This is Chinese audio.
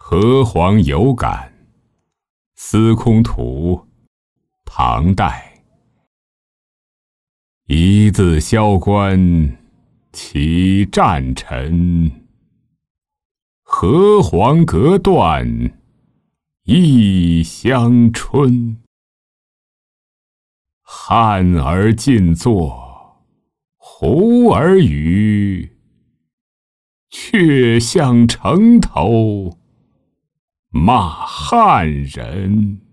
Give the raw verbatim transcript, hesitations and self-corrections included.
河黄有感，司空图，唐代。一字萧关，起战尘。河黄隔断，异乡春。汉儿尽作，胡儿语。却向城头骂汉人。